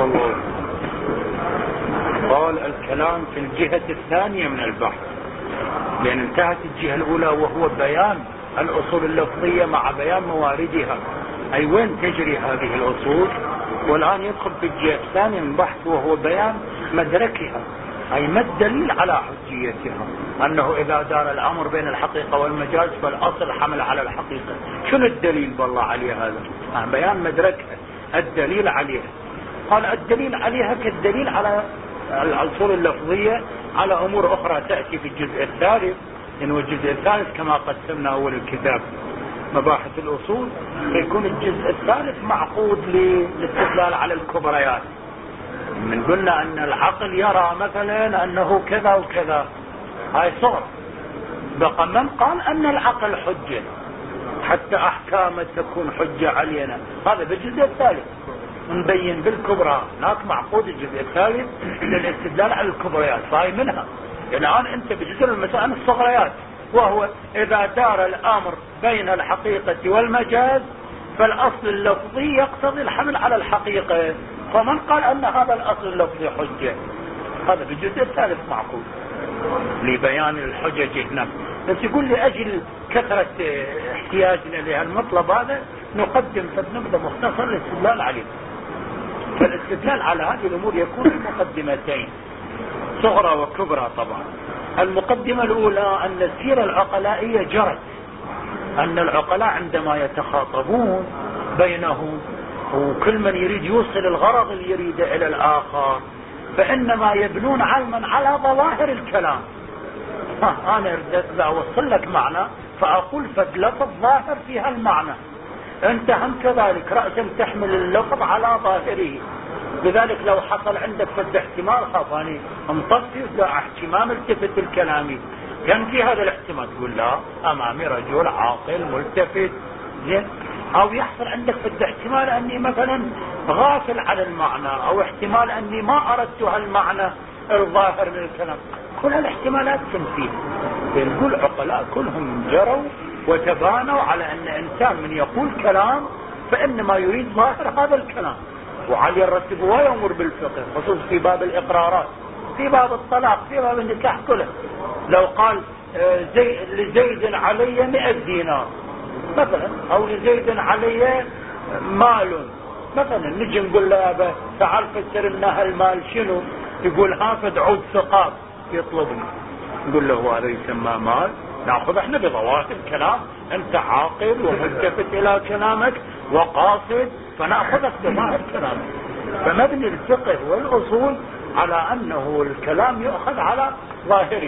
الله. قال الكلام في الجهة الثانية من البحث، لأن انتهت الجهة الأولى وهو بيان الأصول اللفظية مع بيان مواردها، أي وين تجري هذه الأصول، والآن يدخل في الجهة الثانية من البحث وهو بيان مدركها، أي ما الدليل على حجيتها، أنه إذا دار الأمر بين الحقيقة والمجاز فالأصل حمل على الحقيقة. شنو الدليل بالله عليه هذا؟ بيان مدركها، الدليل عليها. قال الدليل عليها كالدليل على الأصول اللفظية على أمور أخرى تأتي في الجزء الثالث، إنه الجزء الثالث كما قسمنا أول الكتاب مباحث الأصول، فيكون الجزء الثالث معقود للاستدلال على الكبريات. من قلنا أن العقل يرى مثلا أنه كذا وكذا، هاي صغر. بقى من قال أن العقل حجة حتى أحكامه تكون حجة علينا، هذا بالجزء الثالث نبين بالكبرى. هناك معقود الجزء الثالث للاستدلال على الكبريات، فهي منها. الآن أنت بجزء المسائل الصغريات، وهو إذا دار الأمر بين الحقيقة والمجاز فالأصل اللفظي يقتضي الحمل على الحقيقة، فمن قال أن هذا الأصل اللفظي حجة، هذا بالجزء الثالث معقود لبيان الحجج هنا. بس يقول لأجل كثرة احتياجنا لهالمطلب هذا نقدم فنبذة مختصرة للاستدلال عليه. فالاستدلال على هذه الأمور يكون المقدمتين صغرى وكبرى. طبعا المقدمة الأولى أن السيرة العقلائية جرت، أن العقلاء عندما يتخاطبون بينهم وكل من يريد يوصل الغرض اللي يريده إلى الآخر فإنما يبنون علما على ظواهر الكلام. أنا إذا أوصل لك معنى فأقول فلفظ ظاهر فيها المعنى، أنت هم كذلك رأسا تحمل اللفظ على ظاهره. لذلك لو حصل عندك فد احتمال خافاني امتصي لا احتمال التفت الكلامي، كان في هذا الاحتمال تقول لا أمامي رجل عاقل ملتفت زين، أو يحصل عندك فد احتمال أني مثلا غافل عن المعنى، أو احتمال أني ما أردت هالمعنى الظاهر من الكلام. كل هالاحتمالات تنفيه. نقول عقلاء كلهم جروا وتبانوا على أن إنسان من يقول كلام فإنما يريد ظاهر هذا الكلام. وعلي الرتب ويأمر بالفقه، خصوصا في باب الإقرارات، في باب الطلاق، في باب النكاح كله. لو قال لزيد علي 100 دينار مثلا، أو لزيد علي مال مثلا، نجي نقول له يا تعال فسر لنا هالمال شنو، يقول هافد عود ثقاب يطلبني، نقول له هذا يسمى مال؟ ناخذ احنا بظواهر الكلام، انت عاقل وملتفت الى كلامك وقاصد، فناخذك بظاهر كلامك. فمبني الفقه والاصول على انه الكلام يؤخذ على ظاهره.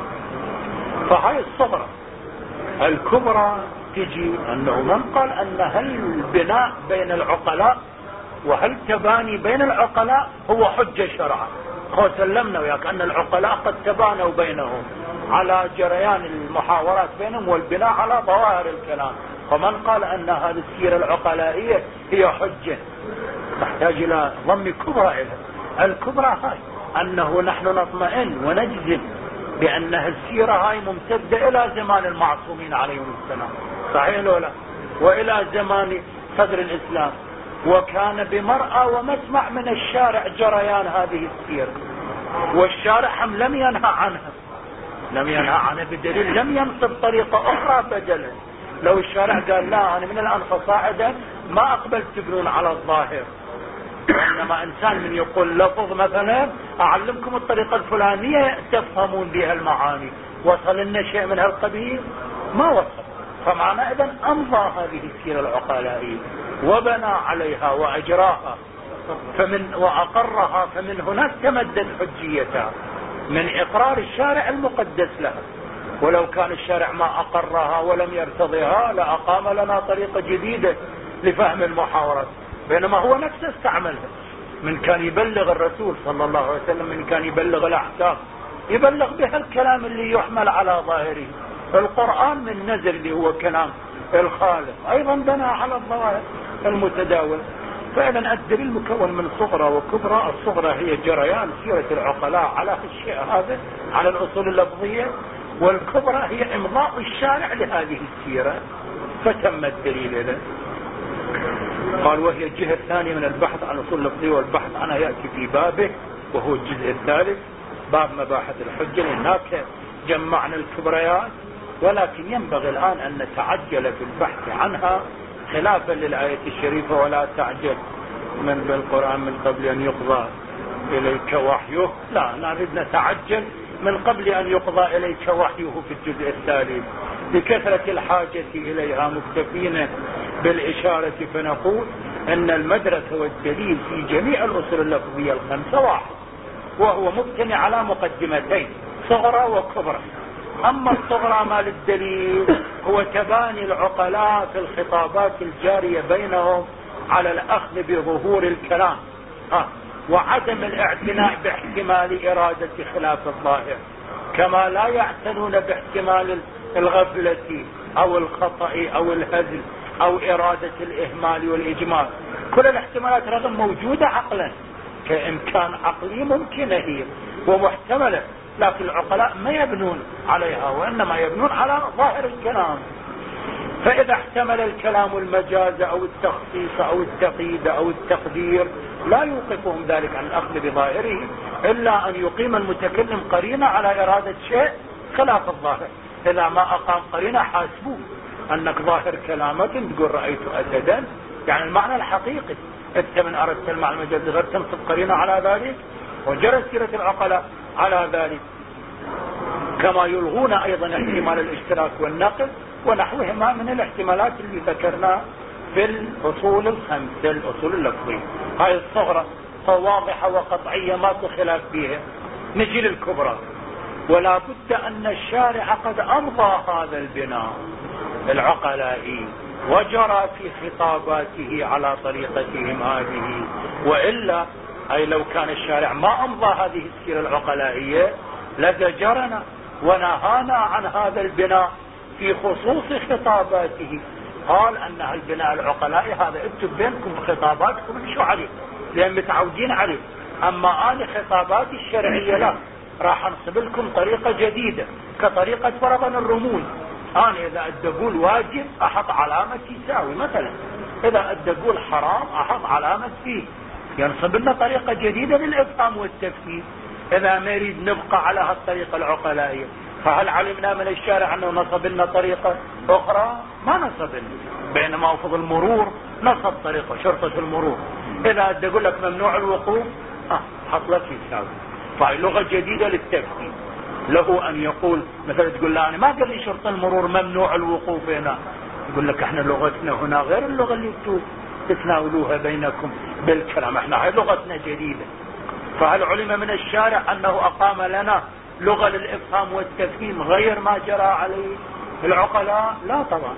فهاي الصغرى. الكبرى تجي انه من قال ان هل البناء بين العقلاء وهل تباني بين العقلاء هو حجة شرعا. سلمنا وياك ان العقلاء قد تبانوا بينهم على جريان المحاورات بينهم والبناء على ظواهر الكلام. فمن قال ان هذه السيرة العقلائية هي حجة تحتاج الى ضم كبرى إلها. الكبرى هاي انه نحن نطمئن ونجزم بان السيرة هاي ممتدة الى زمان المعصومين عليهم السلام، صحيح لو لا، والى زمان صدر الاسلام، وكان بمرأى ومسمع من الشارع جريان هذه السيرة، والشارع هم لم ينهى عنها بدليل لم ينصب طريقة أخرى بدلا. لو الشارع قال لا أنا من الآن فصاعدا ما أقبل تبنون على الظاهر، وإنما إنسان من يقول لفظ مثلا أعلمكم الطريقة الفلانية تفهمون بها المعاني، وصل لنا شيء من هالقبيل؟ ما وصل. فمعنى إذن أمضى هذه السيرة العقلائية وبنى عليها وأجراها وأقرها، فمن هناك تمدد حجيتها من إقرار الشارع المقدس لها. ولو كان الشارع ما أقرها ولم يرتضيها لأقام لنا طريقة جديدة لفهم المحاورات، بينما هو نفسه استعملها. من كان يبلغ الرسول صلى الله عليه وسلم، من كان يبلغ الأحكام يبلغ بها الكلام اللي يحمل على ظاهره. القرآن من نزل اللي هو كلام الخالق أيضا بنى على الظواهر المتداول. فعلا الدليل مكون من صغرى وكبرى. الصغرى هي جريان سيرة العقلاء على الشيء هذا، على الأصول اللفظية، والكبرى هي إمضاء الشارع لهذه السيرة فتم الدليل له. قال وهي الجهة الثانية من البحث عن أصول اللفظية، والبحث عنها يأتي في بابه وهو الجزء الثالث باب مباحث الحجة. هناك جمعنا الكبريات، ولكن ينبغي الآن أن نتعجل في البحث عنها خلافا للآية الشريفة ولا تعجل من بالقرآن من قبل أن يقضى إليك وحيه. لا، نريد نتعجل من قبل أن يقضى إليك وحيه في الجزء الثالث بكثرة الحاجة إليها، مكتفين بالإشارة. فنقول أن المدرسة والدليل في جميع الأصول اللفظية الخمسة واحد، وهو مبتني على مقدمتين صغرى وكبرى. أما الصغرى مال الدليل هو تباني العقلاء في الخطابات الجارية بينهم على الأخذ بظهور الكلام وعدم الاعتناء باحتمال إرادة خلاف الظاهر، كما لا يعتنون باحتمال الغفلة أو الخطأ أو الهزل أو إرادة الإهمال والإجمال. كل الاحتمالات رغم موجودة عقلا كإمكان عقلي ممكنة هي ومحتملة، لكن العقلاء ما يبنون عليها، وإنما يبنون على ظاهر الكلام. فإذا احتمل الكلام المجاز أو التخصيص أو التقييد أو التقدير لا يوقفهم ذلك عن الأخذ بظاهره، إلا أن يقيم المتكلم قرينة على إرادة شيء خلاف الظاهر. إذا ما أقام قرينة حاسبوه أنك ظاهر كلامك تقول رأيت أسدا، يعني المعنى الحقيقي. أنت من أردت المعنى المجاز غير تنصب قرينة على ذلك، وجرت سيرة العقلاء على ذلك. كما يلغون أيضا احتمال الاشتراك والنقل ونحوهما من الاحتمالات اللي ذكرناها في الأصول الخمسة الأصول اللفظية. هاي الصغرى واضحة وقطعية ماكو خلاف فيها. نجي للكبرى. ولا بد أن الشارع قد أمضى هذا البناء العقلائي وجرى في خطاباته على طريقتهم هذه، وإلا أي لو كان الشارع ما أمضى هذه السيرة العقلائية لزجرنا ونهانا عن هذا البناء في خصوص خطاباته. قال أن البناء العقلائي هذا اكتب بينكم خطاباتكم امشوا عليه لأن متعودين عليه، أما أنا خطاباتي الشرعية لا، راح انصب لكم طريقة جديدة كطريقة فرضا الرموز. أنا إذا أدقول واجب أحط علامة يساوي مثلا، إذا أدقول حرام أحط علامة فيه، ينصب لنا طريقة جديدة للإفهام والتفسير. إذا ما يريد نبقى على هالطريقة العقلائية، فهل علمنا من الشارع أنه نصب لنا طريقة أخرى؟ ما نصب لنا. بينما وفض المرور نصب طريقة شرطة المرور، إذا أدى أقول لك ممنوع الوقوف حط لك يساوي. فهي لغة جديدة للتفسير. له أن يقول مثلا تقول لا أنا ما قال لي شرطة المرور ممنوع الوقوف هنا، يقول لك احنا لغتنا هنا غير اللغة اللي تتناولوها بينكم بالكلام، احنا هاي لغتنا جديدة. فهل علم من الشارع أنه أقام لنا لغة للإفهام والتفهيم غير ما جرى عليه العقلاء؟ لا طبعا،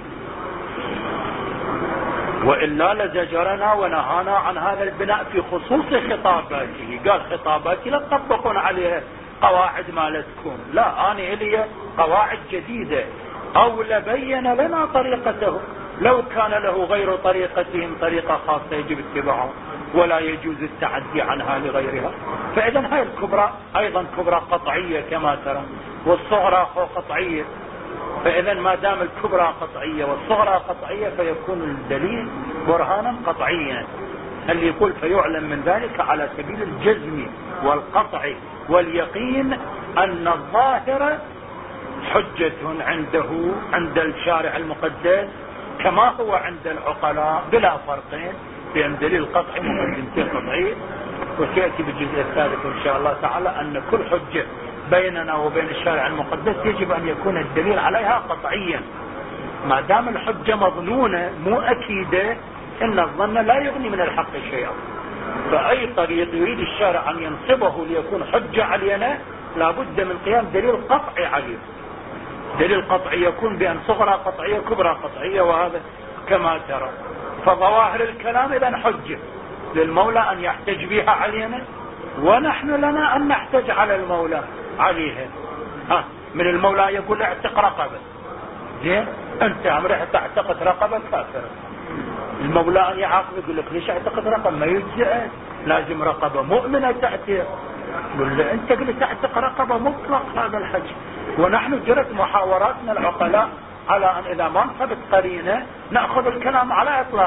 وإلا لزجرنا ونهانا عن هذا البناء في خصوص خطاباته. قال خطاباتي لا تطبقون عليها قواعد مالتكم، لا أنا إلي قواعد جديدة، أو لبين لنا طريقته لو كان له غير طريقتهم طريقة خاصة يجب اتباعها ولا يجوز التعدي عنها لغيرها. فإذا هاي الكبرى أيضا كبرى قطعية كما ترى، والصغرى قطعية. فإذا ما دام الكبرى قطعية والصغرى قطعية فيكون الدليل برهانا قطعيا. اللي يقول فيعلم من ذلك على سبيل الجزم والقطع واليقين أن الظاهر حجة عنده عند الشارع المقدس كما هو عند العقلاء بلا فرقين بين دليل قطعي ومقدمتين قطعية. وسيأتي بالجزء الثالث إن شاء الله تعالى أن كل حجة بيننا وبين الشارع المقدس يجب أن يكون الدليل عليها قطعيا. ما دام الحجة مظنونة مو أكيدة إن الظن لا يغني من الحق شيئا. فأي طريق يريد الشارع أن ينصبه ليكون حجة علينا لابد من قيام دليل قطعي عليه. دليل قطعي يكون بأن صغرى قطعية كبرى قطعية، وهذا كما ترى. فظواهر الكلام إذن حجة للمولى أن يحتج بها علينا، ونحن لنا أن نحتج على المولى عليها. من المولى يقول اعتق رقبة، زين أنت عمرك تعتقد رقبة كافرة، المولى أن يعاقب يقول لك ليش اعتقد رقبة ما يجزئ، لازم رقبة مؤمنة تعتق. يقول له أنت قلت تعتق رقبة مطلق هذا الحج. ونحن جرت محاوراتنا العقلاء على أن إذا ما انصبت قرينة نأخذ الكلام على إطلاقه،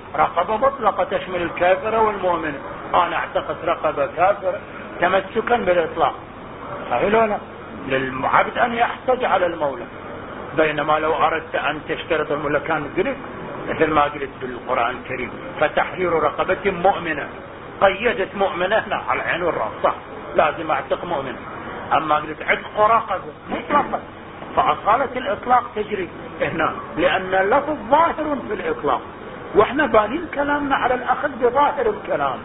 رقبة مطلقة تشمل الكافرة والمؤمنة. أنا اعتقد رقبة كافرة تمسكا بالإطلاق، صحيح ولا لا؟ للعبد أن يحتج على المولى. بينما لو أردت أن تشترط المولى كان قلت مثل ما قلت بالقرآن الكريم فتحرير رقبة مؤمنة، قيدت مؤمنة هنا على العين والرأس، صح، لازم أعتق مؤمنة. أما قلت عتق رقبة مطلقة، فأصالة الإطلاق تجري هنا، لأن اللفظ ظاهر في الإطلاق، وإحنا بانين كلامنا على الأخذ بظاهر الكلام.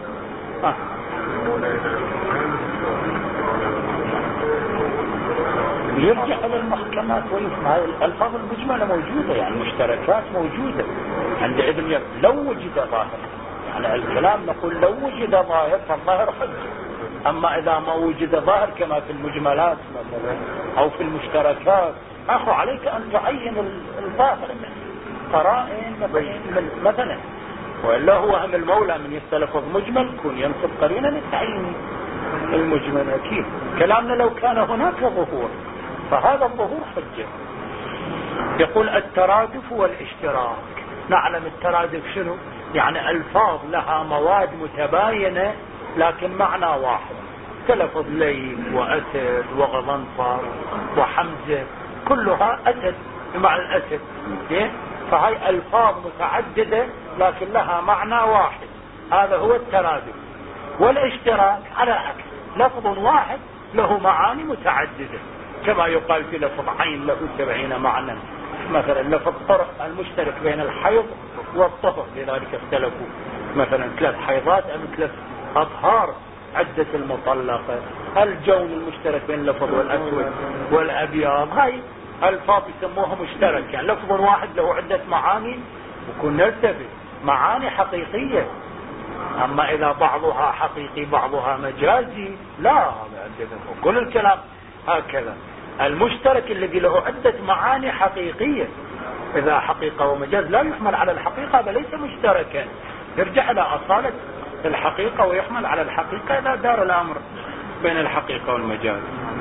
يرجع إلى المحكمات ويفهم الألفاظ المجملة موجودة، يعني مشتركات موجودة عند ابن لو وجد ظاهر، يعني الكلام نقول لو وجد ظاهر فالظاهر حجة. أما إذا ما وجد ظاهر كما في المجملات مثلا أو في المشتركات، أخو عليك أن تعين الظاهر من قرائن مثلا، وإلا هو هم المولى من يستلفظ مجمل يكون ينصب قرينة للتعيين المجمل. أكيد كلامنا لو كان هناك ظهور فهذا الظهور حجة. يقول الترادف والاشتراك. نعلم الترادف شنو؟ يعني ألفاظ لها مواد متباينة لكن معنى واحد، تلفظ ليل وأسد وغضنفر وحمزة كلها أسد بمعنى الأسد، فهي ألفاظ متعددة لكن لها معنى واحد، هذا هو الترادف. والاشتراك على العكس، لفظ واحد له معاني متعددة، كما يقال في لفظ عين له 70 معنى، مثلا لفظ طرح المشترك بين الحيض والطهر، لذلك اختلفوا مثلا 3 حيضات أم 3 أطهار عدة المطلقة. الجون المشترك بين اللفظ والأسود والأبيض، هاي ألفاظ يسموها مشترك، يعني لفظ واحد له عدة معاني وكن نلتفت معاني حقيقية. أما إذا بعضها حقيقي بعضها مجازي لا، هذا كل الكلام هكذا. المشترك الذي له عدة معاني حقيقية، إذا حقيقة ومجاز لا يحمل على الحقيقة، هذا ليس مشتركا، يرجع إلى أصالة الحقيقة ويحمل على الحقيقة إذا دار الأمر بين الحقيقة والمجاز.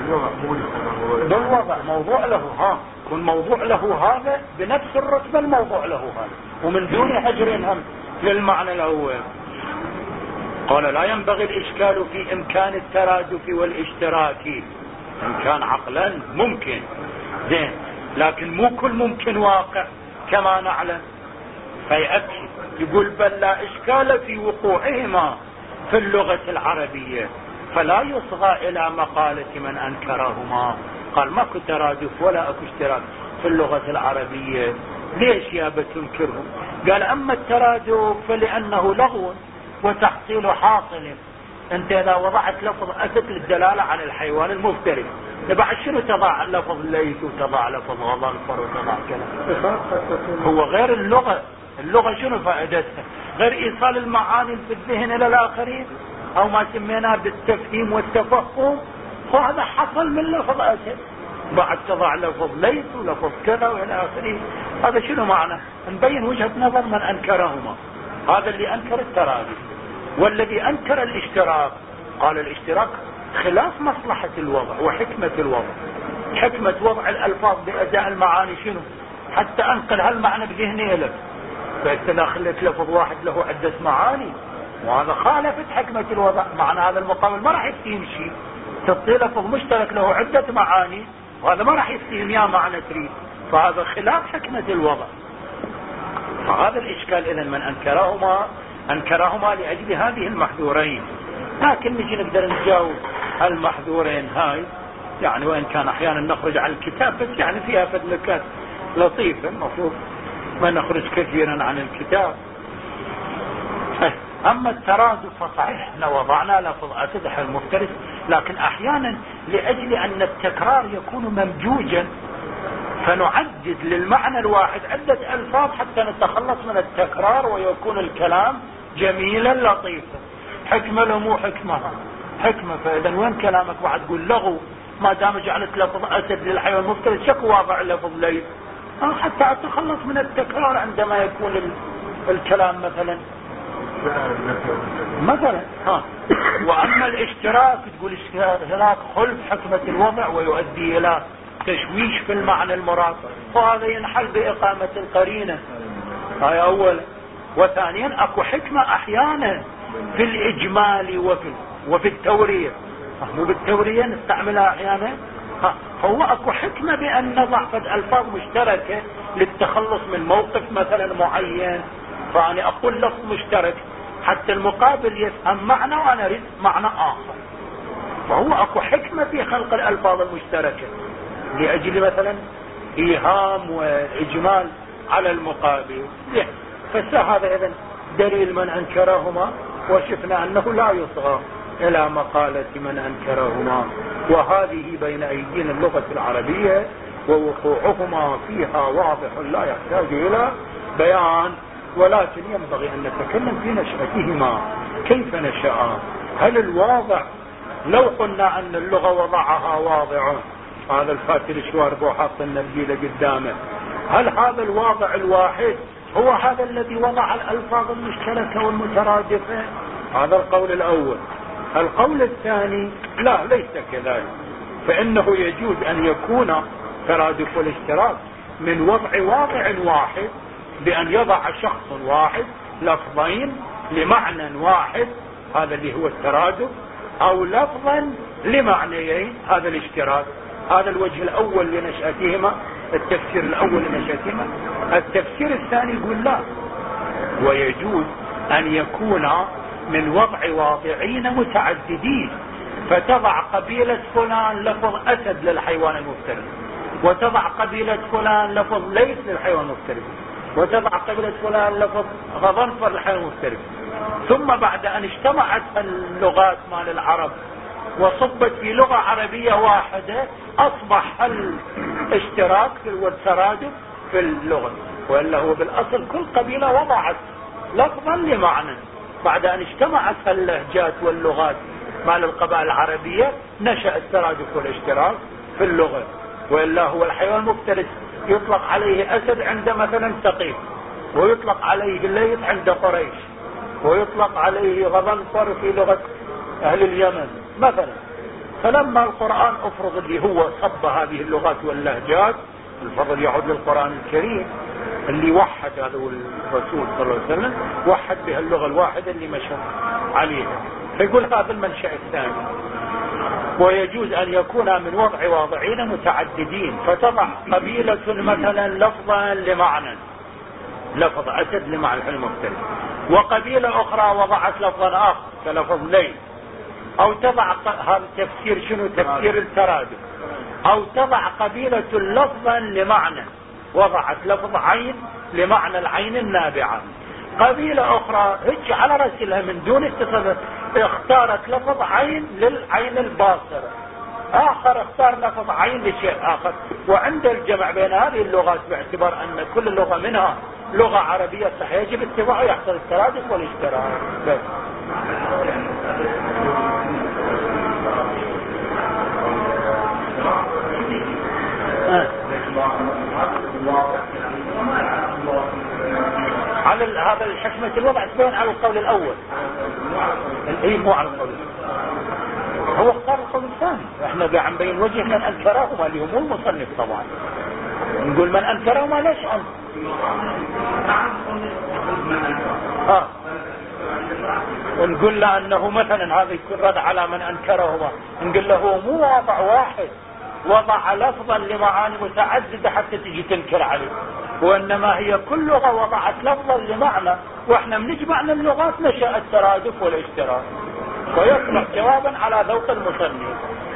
بالوضع موضوع له، يكون موضوع له هذا بنفس الرتبة الموضوع له هذا، ومن دون هجر هم للمعنى الأول. قال لا ينبغي الإشكال في إمكان الترادف والاشتراك، إن كان عقلا ممكن زين، لكن مو كل ممكن واقع كما نعلم. فيأكد يقول بل لا إشكال في وقوعهما في اللغة العربية، فلا يصغى إلى مقالة من أنكرهما. قال ماكو ترادف ولا أكو اشتراك في اللغة العربية، ليش يا بتنكرهم؟ قال أما الترادف فلأنه لغو وتحصيل حاصل. انت اذا وضعت لفظ اسد للدلالة على الحيوان المفترس، بعد شنو تضع لفظ ليث وتضع لفظ غضنفر وتضع كلام؟ هو غير اللغة. اللغة شنو فائدتها؟ غير ايصال المعاني في الذهن الى الاخرين، او ما سميناه بالتفهيم والتفهم، وهذا حصل من لفظ اسد، بعد تضع لفظ ليث ولفظ كذا والى اخره. هذا شنو معنى؟ نبين وجهة نظر من انكرهما، هذا اللي انكر الترادف. والذي انكر الاشتراك قال الاشتراك خلاف مصلحة الوضع وحكمة الوضع. حكمة وضع الالفاظ باداء المعاني شنو؟ حتى انقل هالمعنى بذهني لك، فاذا خليت لفظ واحد له عدة معاني، وهذا خالفت حكمة الوضع. معنى هذا المقابل ما راح يفتهم شيء، تعطي لفظ مشترك له عدة معاني وهذا ما راح يفتهم يا معنى تريد، فهذا خلاف حكمة الوضع. فهذا الاشكال اذا من انكرهما لاجل هذه المحذورين. لكن نجي نقدر نجاوب المحذورين هاي، يعني وان كان احيانا نخرج عن الكتاب، بس يعني فيها فدلكات لطيفة، المفروض ما نخرج كثيرا عن الكتاب. اما الترادف فصحيح احنا وضعنا لفظ اسد المفترس، لكن احيانا لاجل ان التكرار يكون ممجوجا فنعدد للمعنى الواحد عدة الفاظ حتى نتخلص من التكرار ويكون الكلام جميلا لطيفا. حكمة له مو حكمة. فاذا وين كلامك بعد تقول لغو ما دام جعلت لفظ اسد للحيوان المفترس، شكو واضع لفظ ليل حتى اتخلص من التكرار عندما يكون الكلام مثلا واما الاشتراك تقول اشتراك خلف حكمة الوضع ويؤدي الى تشويش في المعنى المراد، وهذا ينحل بإقامة القرينة. هاي أولا. وثانيا اكو حكمة احيانا في الاجمال وفي التورية، مو بالتورية نستعملها احيانا. هو اكو حكمة بان نضع فد الفاظ مشتركة للتخلص من موقف مثلا معين، فانا اقول لفظ مشترك حتى المقابل يفهم معنى وانا اريد معنى اخر. فهو اكو حكمة في خلق الالفاظ المشتركة لاجل مثلا ايهام واجمال على المقابل. فهذا اذن دليل من انكرهما، وشفنا انه لا يصغى الى مقالة من انكرهما، وهذه بين ايدينا اللغة العربية ووقوعهما فيها واضح لا يحتاج الى بيان، ولكن ينبغي ان نتكلم في نشأتهما كيف نشأ. هل الواضع لو قلنا ان اللغة وضعها واضع، هذا الفاتر شوارب وحاط النبيلة قدامه، هل هذا الواضع الواحد هو هذا الذي وضع الألفاظ المشتركة والمترادفة؟ هذا القول الأول. القول الثاني لا، ليس كذلك، فإنه يجوز أن يكون ترادف الاشتراك من وضع واضع واحد، بأن يضع شخص واحد لفظين لمعنى واحد، هذا اللي هو الترادف، أو لفظا لمعنيين، هذا الاشتراك. هذا الوجه الأول لنشأتهما، التفسير الأول لنشأتهما. التفسير الثاني يقول لا، ويجوز أن يكون من وضع واضعين متعددين، فتضع قبيلة فلان لفظ أسد للحيوان المفترس، وتضع قبيلة فلان لفظ ليث للحيوان المفترس، وتضع قبيلة فلان لفظ غضنفر للحيوان المفترس. ثم بعد أن اجتمعت اللغات مال العرب وصبت في لغة عربية واحدة، أصبح الاشتراك والترادف في اللغة. وإلا هو بالأصل كل قبيلة وضعت لفظا لمعنى، بعد أن اجتمعت اللهجات واللغات مال القبائل العربية نشأ الترادف والاشتراك في اللغة. وإلا هو الحيوان المفترس يطلق عليه أسد عند مثلا ثقيف، ويطلق عليه ليث عند قريش، ويطلق عليه غضنفر في لغة أهل اليمن مثلا. فلما القرآن افرض اللي هو صب هذه اللغات واللهجات، الفضل يعود للقرآن الكريم اللي وحد هذا الرسول صلى الله عليه وسلم، وحد بها اللغة الواحدة اللي مشى عليها. فيقول هذا المنشأ الثاني. ويجوز أن يكون من وضع واضعين متعددين، فتضع قبيلة مثلا لفظا لمعنى، لفظ أسد لمعنى الحلم المفترس، وقبيلة أخرى وضعت لفظا آخر كلفظ ليل. أو تضع هذا تفسير شنو؟ تفسير الترادف. أو تضع قبيلة لفظا لمعنى، وضعت لفظ عين لمعنى العين النابعة. قبيلة أخرى هج على رسلها من دون اتصال اختارت لفظ عين للعين الباصرة، آخر اختار لفظ عين لشيء آخر. وعند الجمع بين هذه اللغات باعتبار أن كل لغة منها لغة عربية صحيحة يجب اتباعها، يحصل الترادف والاشتراك. بس على هذا الحكمة الوضع تبين على القول الأول، مو على القول هو اختار القول الثاني. احنا عم بين وجه من انكرهما اللي هم المصنف طبعا، نقول من انكرهما ليش انت ونقول له انه مثلا هذا يكون رد على من انكرهما، نقول له مو وضع واحد وضع لفظا لمعاني متعددة حتى تجي تنكر عليه، وانما هي كل لغة وضعت لفظا لمعنى، واحنا بنجمع اللغات نشأ الترادف والاشتراك، ويصبح جوابا على ذوق المصنف.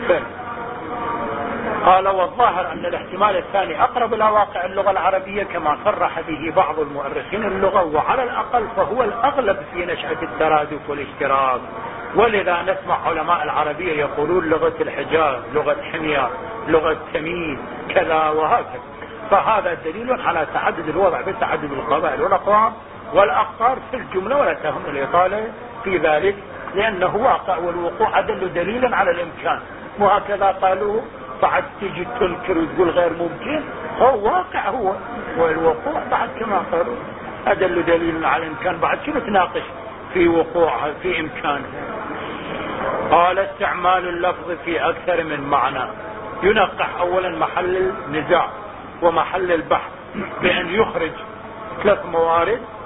قال والظاهر ان الاحتمال الثاني اقرب الى واقع اللغة العربية كما صرح به بعض المؤرخين اللغة، وعلى الاقل فهو الاغلب في نشأة الترادف والاشتراك. ولذا نسمع علماء العربية يقولون لغة الحجاز، لغة حمير، لغة تميم، كذا وهكذا. فهذا دليل على تعدد الوضع بتعدد القبائل والاقوام والاقطار في الجملة، ولا تهم الاطالة في ذلك لانه واقع، والوقوع ادل دليلا على الامكان. وهكذا قالوا بعد تيجي تنكر وتقول غير ممكن، هو واقع هو، والوقوع بعد كما قالوا ادل دليلا على الامكان، بعد شنو تناقش في وقوعها في امكانها. قال استعمال اللفظ في اكثر من معنى ينقح اولا محل النزاع ومحل البحث بان يخرج 3 موارد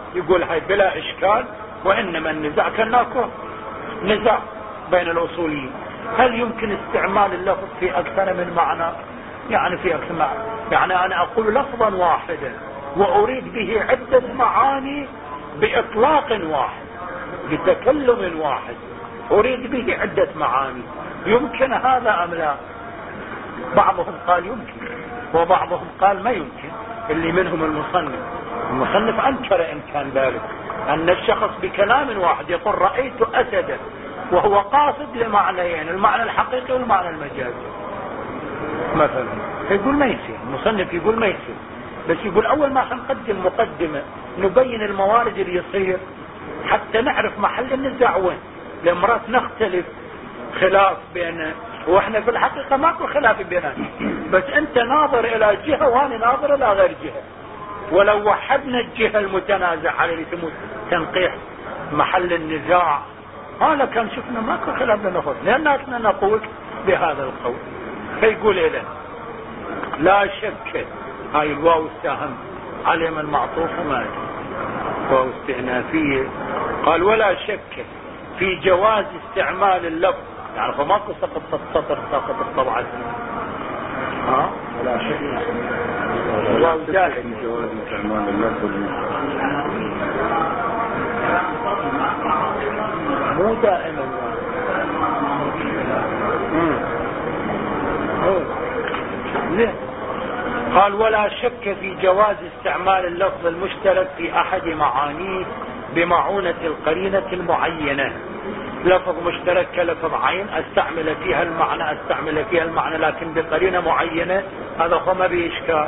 يقول هاي بلا إشكال، وإنما النزاع كناكو نزاع بين الأصوليين، هل يمكن استعمال اللفظ في أكثر من معنى؟ يعني في أكثر معنى، يعني أنا أقول لفظا واحدا وأريد به عدة معاني بإطلاق واحد، بتكلم واحد أريد به عدة معاني، يمكن هذا أم لا؟ بعضهم قال يمكن وبعضهم قال ما يمكن. اللي منهم المصنف أنكر إمكان ذلك، أن الشخص بكلام واحد يقول رأيت أسدا وهو قاصد لمعنيين، المعنى الحقيقي والمعنى المجازي مثلا، يقول ما يصير. المصنف يقول ما يصير، بس يقول أول ما نقدم مقدمة نبين الموارد اللي يصير حتى نعرف محل النزاع وين، لمرات نختلف خلاف بين، واحنا في الحقيقة ماكو خلاف بيننا، بس انت ناظر الى جهة وانا ناظر الى غير جهة، ولو وحدنا الجهة المتنازع على اللي يسموه تنقيح محل النزاع هذا كان شفنا ماكو خلاف بيننا، لأننا نقول بهذا القول. فيقول إذن لا شك، هاي الواو استهم علم المعطوف وما واو استئنافية، قال ولا شك في جواز استعمال اللفظ، يعني فماكو سقط السطر ساقط الطبعة، ولا شك الواو دائم في جواز استعمال اللفظ، مو دائما ليه؟ قال ولا شك في جواز استعمال اللفظ المشترك في أحد معانيه بمعونة القرينة المعينة. لفظ مشترك كلفظ عين استعمل فيها المعنى لكن بقرينة معينة، هذا هو ما بإشكال.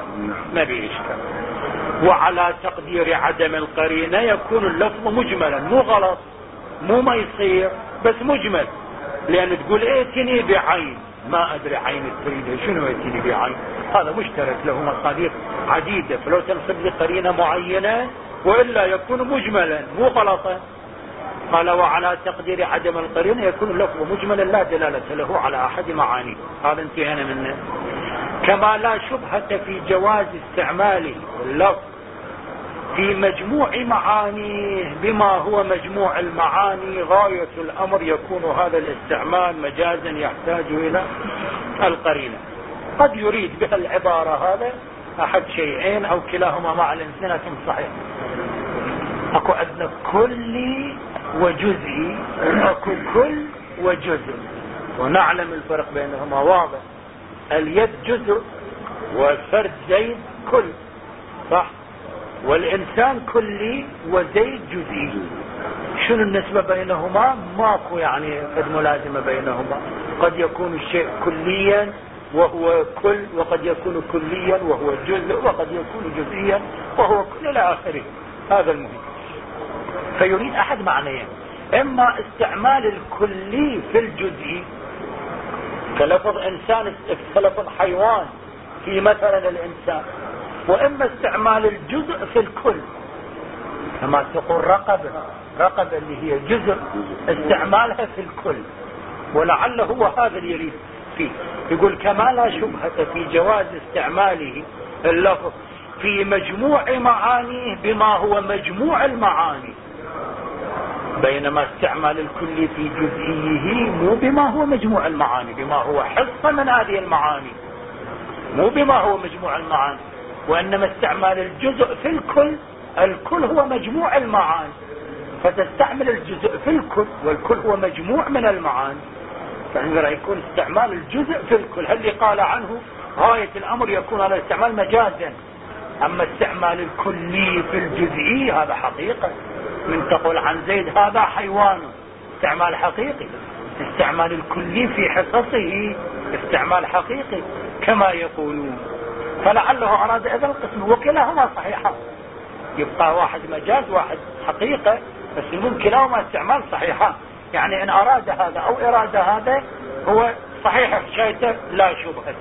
وعلى تقدير عدم القرينة يكون اللفظ مجملا، مو غلط، مو ما يصير، بس مجمل، لأن تقول ائتني بعين، ما أدري عين تريد شنو ائتني بعين، هذا مشترك له مقادير عديدة، فلو تنصب لي قرينة معينة وإلا يكون مجملا مو غلطا. قال وعلى تقدير عدم القرينة يكون اللفظ مجملا لا دلالة له على أحد معانيه، هذا انتهينا منه. كما لا شبهة في جواز استعماله اللفظ في مجموع معانيه بما هو مجموع المعاني، غاية الأمر يكون هذا الاستعمال مجازا يحتاج إلى القرينة. قد يريد بها العبارة هذا أحد شيئين أو كلاهما مع الإنسان صحيح، أكو عندنا كلي وجزئي، أكو كل وجزء، ونعلم الفرق بينهما واضح، اليد جزء والفرد زيد كل، صح؟ والإنسان كلي وزيد جزئي. شنو النسبة بينهما؟ ماكو يعني قد ملازمة بينهما، قد يكون الشيء كليا وهو كل، وقد يكون كليا وهو جزء، وقد يكون جزئيا وهو كل إلى آخره. هذا المهم. فيريد أحد معنيين، إما استعمال الكلي في الجزئي كلفظ إنسان كلفظ حيوان في مثلا الإنسان، وإما استعمال الجزء في الكل، كما تقول رقبة اللي هي جزء استعمالها في الكل، ولعل هو هذا اللي يريد فيه. يقول كما لا شبهة في جواز استعماله اللفظ في مجموع معانيه بما هو مجموع المعاني، بينما استعمال الكل في جزئيه مو بما هو مجموع المعاني، بما هو حصة من هذه المعاني، مو بما هو مجموع المعاني، وإنما استعمال الجزء في الكل هو مجموع المعاني، فتستعمل الجزء في الكل والكل هو مجموع من المعاني، فعندما يكون استعمال الجزء في الكل، هل قال عنه غاية الأمر يكون على استعمال مجازا، أما استعمال الكلي في الجزئي هذا حقيقة، من تقول عن زيد هذا حيوان استعمال حقيقي، استعمال الكلي في حصصه استعمال حقيقي كما يقولون. فلعله أراد هذا القسم، وكلاهما صحيحة، يبقى واحد مجاز واحد حقيقة، بس المهم كلاهما استعمال صحيحة، يعني إن أراد هذا أو إراد هذا هو صحيح حكايته لا شبهة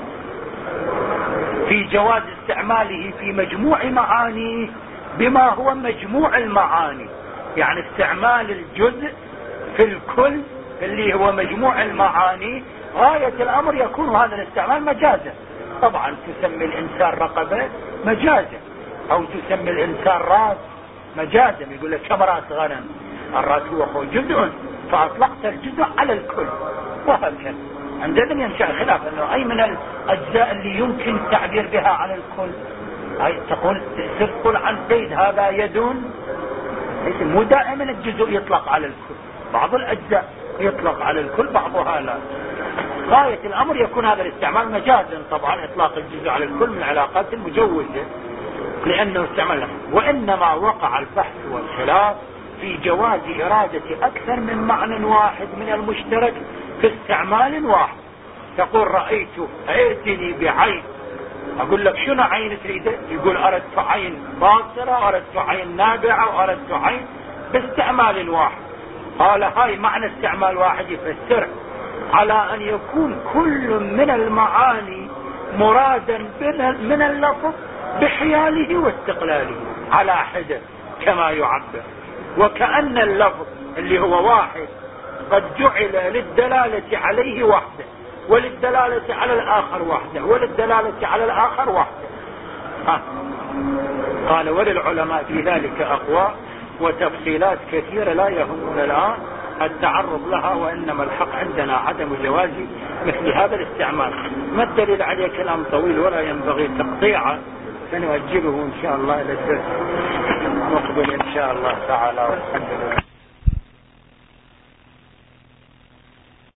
في جواز استعماله في مجموع معانيه بما هو مجموع المعاني، يعني استعمال الجزء في الكل اللي هو مجموع المعاني، غاية الأمر يكون هذا الاستعمال مجازا. طبعا تسمي الإنسان رقبة مجازا، أو تسمي الإنسان راس مجازا، يقول لك كم رأس غنم، الرأس هو جزء فأطلقت الجزء على الكل، وهكذا. عندنا ينشأ خلاف أنه أي من الأجزاء اللي يمكن التعبير بها عن الكل، أي تقول عن قيد هذا يدون، مو دائما الجزء يطلق على الكل، بعض الأجزاء يطلق على الكل بعضها لا. غاية الأمر يكون هذا الاستعمال مجازا طبعا، إطلاق الجزء على الكل من علاقات المجوزة لأنه استعمل، وإنما وقع البحث والخلاف في جواز إرادة أكثر من معنى واحد من المشترك في استعمال واحد. تقول رأيت ائتني بعين، أقول لك شنو عين تريده؟ يقول أردت عين باصرة، أردت عين نابعة، وأردت عين باستعمال واحد. قال هاي معنى استعمال واحد يفسر على أن يكون كل من المعاني مرادا من اللفظ بحياله واستقلاله على حدة كما يعبر، وكأن اللفظ اللي هو واحد قد جعل للدلالة عليه وحده، وللدلالة على الآخر وحده، وللدلالة على الآخر وحده. قال وللعلماء في ذلك أقوال وتفصيلات كثيرة لا يهمنا الآن التعرض لها، وإنما الحق عندنا عدم جواز مثل هذا الاستعمال. ما الدليل عليه كلام طويل ولا ينبغي تقطيعه، سنؤجله إن شاء الله إلى الدرس المقبل إن شاء الله تعالى، والحمد لله.